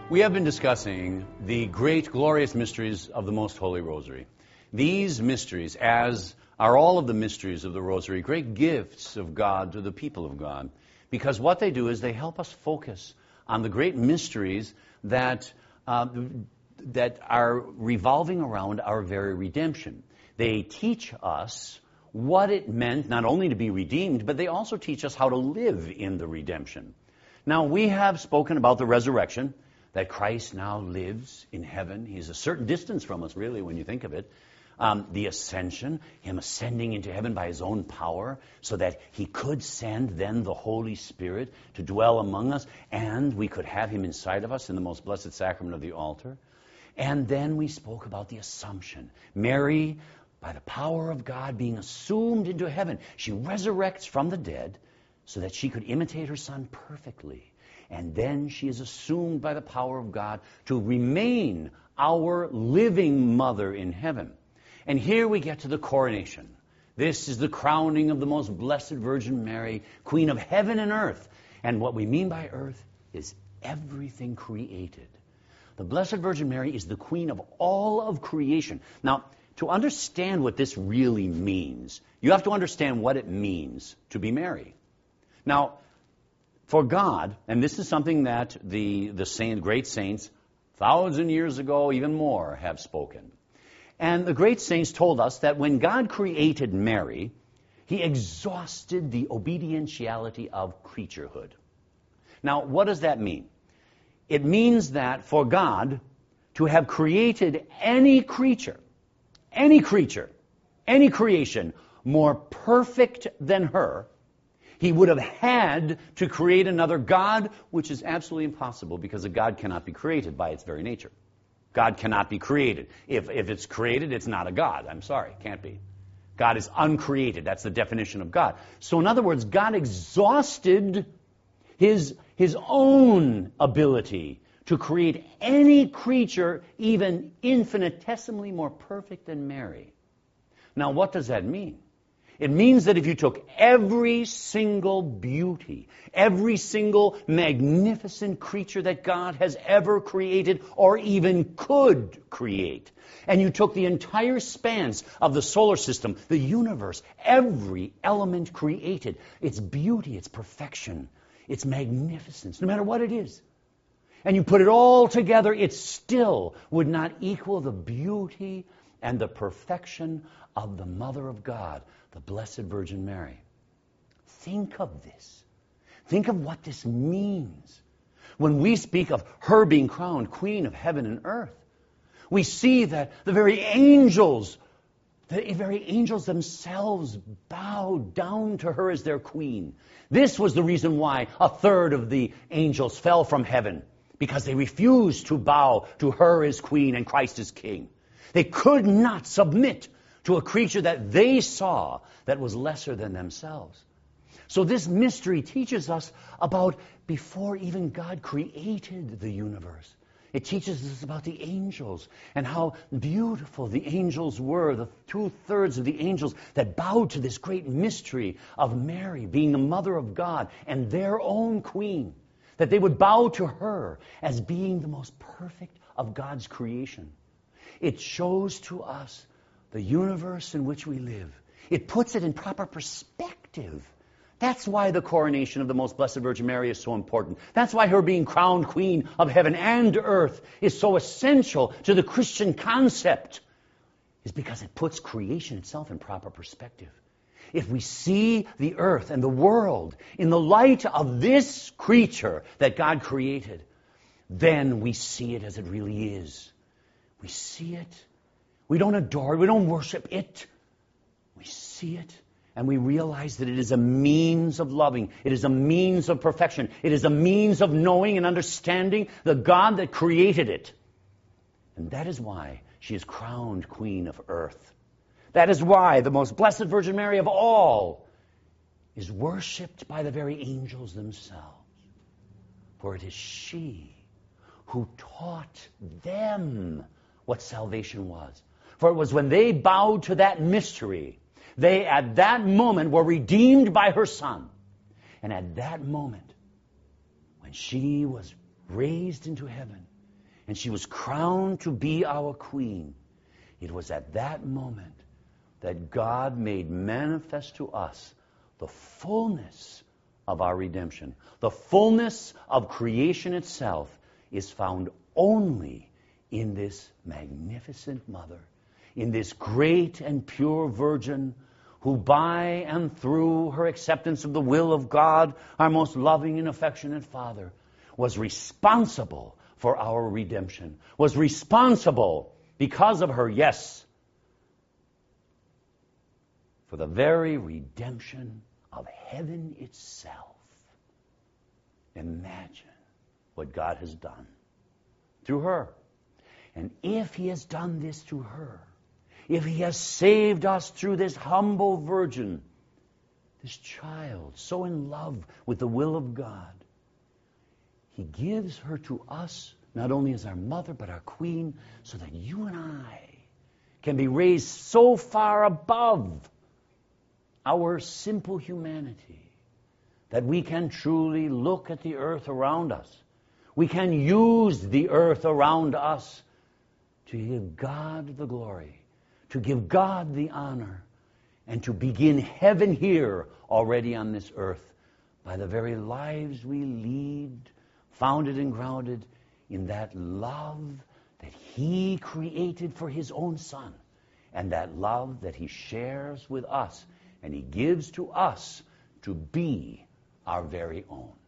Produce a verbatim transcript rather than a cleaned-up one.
We have been discussing the great, glorious mysteries of the Most Holy Rosary. These mysteries, as are all of the mysteries of the Rosary, great gifts of God to the people of God, because what they do is they help us focus on the great mysteries that uh, that are revolving around our very redemption. They teach us what it meant not only to be redeemed, but they also teach us how to live in the redemption. Now, we have spoken about the resurrection, that Christ now lives in heaven. He's a certain distance from us, really, when you think of it. Um, the ascension, Him ascending into heaven by His own power, so that He could send then the Holy Spirit to dwell among us, and we could have Him inside of us in the most blessed sacrament of the altar. And then we spoke about the Assumption. Mary, by the power of God, being assumed into heaven, she resurrects from the dead so that she could imitate her Son perfectly. And then she is assumed by the power of God to remain our living mother in heaven. And here we get to the coronation. This is the crowning of the most blessed Virgin Mary, Queen of heaven and earth. And what we mean by earth is everything created. The Blessed Virgin Mary is the Queen of all of creation. Now, to understand what this really means, you have to understand what it means to be Mary. Now, for God, and this is something that the, the saint, great saints, thousand years ago, even more, have spoken. And the great saints told us that when God created Mary, He exhausted the obedientiality of creaturehood. Now, what does that mean? It means that for God to have created any creature, any creature, any creation more perfect than her, He would have had to create another God, which is absolutely impossible because a God cannot be created by its very nature. God cannot be created. If, if it's created, it's not a God. I'm sorry, can't be. God is uncreated. That's the definition of God. So in other words, God exhausted His, his own ability to create any creature even infinitesimally more perfect than Mary. Now, what does that mean? It means that if you took every single beauty, every single magnificent creature that God has ever created or even could create, and you took the entire spans of the solar system, the universe, every element created, its beauty, its perfection, its magnificence, no matter what it is, and you put it all together, it still would not equal the beauty and the perfection of the Mother of God, the Blessed Virgin Mary. Think of this. Think of what this means. When we speak of her being crowned Queen of heaven and earth, we see that the very angels, the very angels themselves bow down to her as their queen. This was the reason why a third of the angels fell from heaven, because they refused to bow to her as queen and Christ as king. They could not submit to a creature that they saw that was lesser than themselves. So this mystery teaches us about before even God created the universe. It teaches us about the angels and how beautiful the angels were, the two-thirds of the angels that bowed to this great mystery of Mary being the Mother of God and their own queen, that they would bow to her as being the most perfect of God's creation. It shows to us the universe in which we live. It puts it in proper perspective. That's why the coronation of the Most Blessed Virgin Mary is so important. That's why her being crowned Queen of heaven and earth is so essential to the Christian concept, is because it puts creation itself in proper perspective. If we see the earth and the world in the light of this creature that God created, then we see it as it really is. We see it. We don't adore it. We don't worship it. We see it, and we realize that it is a means of loving. It is a means of perfection. It is a means of knowing and understanding the God that created it. And that is why she is crowned Queen of earth. That is why the most blessed Virgin Mary of all is worshipped by the very angels themselves. For it is she who taught them what salvation was. For it was when they bowed to that mystery, they at that moment were redeemed by her Son. And at that moment, when she was raised into heaven, and she was crowned to be our queen. It was at that moment that God made manifest to us the fullness of our redemption. The fullness of creation itself is found only in this magnificent mother, in this great and pure virgin, who by and through her acceptance of the will of God, our most loving and affectionate Father, was responsible for our redemption, was responsible because of her, yes, for the very redemption of heaven itself. Imagine what God has done through her. And if He has done this through her, if He has saved us through this humble virgin, this child so in love with the will of God, He gives her to us not only as our mother but our queen, so that you and I can be raised so far above our simple humanity that we can truly look at the earth around us. We can use the earth around us to give God the glory, to give God the honor, and to begin heaven here already on this earth by the very lives we lead, founded and grounded in that love that He created for His own Son, and that love that He shares with us and He gives to us to be our very own.